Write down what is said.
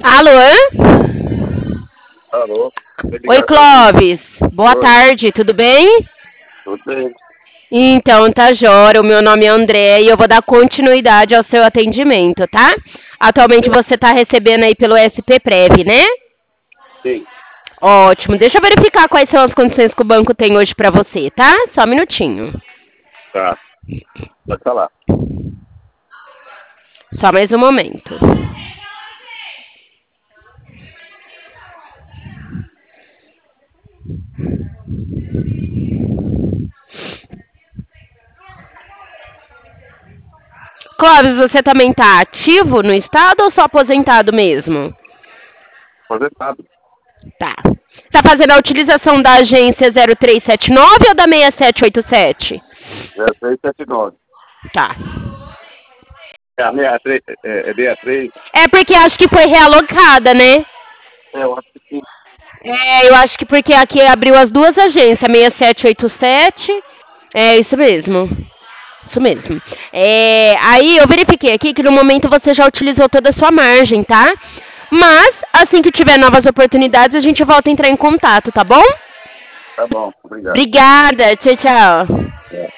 Alô? Alô? Oi, Clóvis. Boa Oi. tarde, tudo bem? Tudo bem? Então, tá, Jora. O meu nome é André e eu vou dar continuidade ao seu atendimento, tá? Atualmente você tá recebendo aí pelo SP Prev, né? Sim. Ótimo. Deixa eu verificar quais são as condições que o banco tem hoje pra você, tá? Só um minutinho. Tá. Pode falar. Só mais um momento. Clóvis, você também tá ativo no estado ou só aposentado mesmo? Aposentado. Tá. Tá fazendo a utilização da agência 0379 ou da 6787? 0379. Tá. É a 63. É 63? É porque acho que foi realocada, né? É, eu acho que sim. É, eu acho que porque aqui abriu as duas agências, 6787. É isso mesmo. Isso mesmo. É, aí eu verifiquei aqui que no momento você já utilizou toda a sua margem, tá? Mas, assim que tiver novas oportunidades, a gente volta a entrar em contato, tá bom? Tá bom. Obrigado. Obrigada. Tchau, tchau. É.